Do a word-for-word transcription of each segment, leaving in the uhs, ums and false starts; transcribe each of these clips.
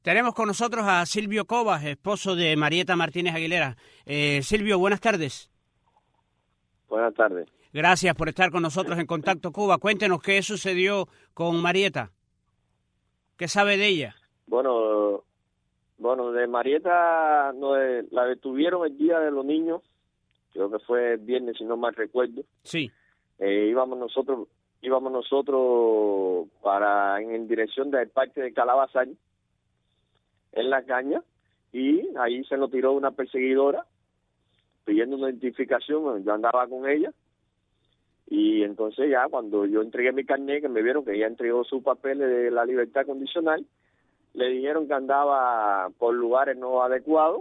Tenemos con nosotros a Silvio Cobas, esposo de Marieta Martínez Aguilera. Eh, Silvio, buenas tardes. Buenas tardes. Gracias por estar con nosotros en Contacto Cuba. Cuéntenos qué sucedió con Marieta. ¿Qué sabe de ella? Bueno, bueno, de Marieta no, la detuvieron el día de los niños, creo que fue el viernes si no mal recuerdo. Sí. Eh, íbamos nosotros, íbamos nosotros para en, en dirección del parque de Calabazán, en la caña, y ahí se nos tiró una perseguidora pidiendo una identificación. Yo andaba con ella, y entonces ya cuando yo entregué mi carnet, que me vieron que ella entregó sus papeles de la libertad condicional, le dijeron que andaba por lugares no adecuados,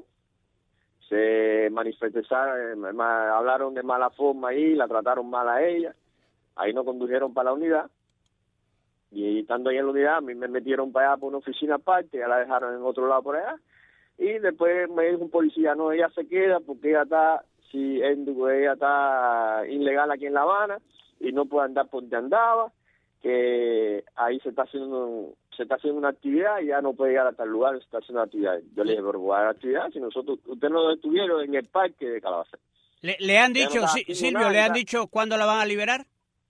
se manifestaron, hablaron de mala forma ahí, la trataron mal a ella, ahí nos condujeron para la unidad, y estando ahí en la unidad, a mí me metieron para allá por una oficina aparte, ya la dejaron en otro lado por allá, y después me dijo un policía, no, ella se queda porque ella está, si ella está ilegal aquí en La Habana, y no puede andar por donde andaba, que ahí se está haciendo se está haciendo una actividad y ya no puede llegar hasta el lugar, se está haciendo una actividad. Yo le dije, pero ¿cuál es la actividad? Si nosotros, ustedes nos detuvieron en el parque de Calabazán. ¿Le, le han dicho, no sí, Silvio, nada, le han dicho cuándo la van a liberar?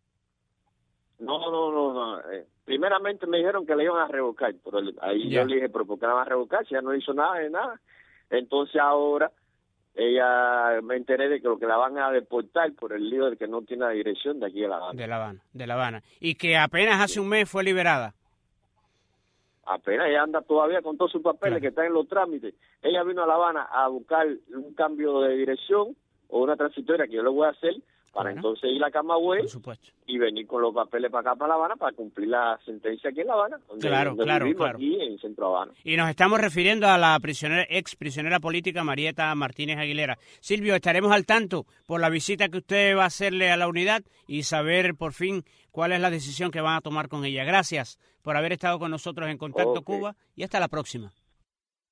No, no, no, no. Eh, primeramente me dijeron que la iban a revocar, pero ahí ya. Yo le dije, pero ¿por qué la van a revocar si ya no hizo nada de nada? Entonces ahora ella me enteré de que lo que la van a deportar por el lío de que no tiene la dirección de aquí de La Habana. De La Habana, de La Habana. Y que apenas hace sí. un mes fue liberada. Apenas ella anda todavía con todos sus papeles, claro, que están en los trámites. Ella vino a La Habana a buscar un cambio de dirección o una transitoria que yo le voy a hacer para bueno, entonces ir a Camagüey y venir con los papeles para acá, para La Habana, para cumplir la sentencia aquí en La Habana, donde, claro, donde claro, vivimos claro. aquí en Centro Habana. Y nos estamos refiriendo a la prisionera, ex prisionera política Marieta Martínez Aguilera. Silvio, estaremos al tanto por la visita que usted va a hacerle a la unidad y saber por fin cuál es la decisión que van a tomar con ella. Gracias por haber estado con nosotros en Contacto okay. Cuba y hasta la próxima.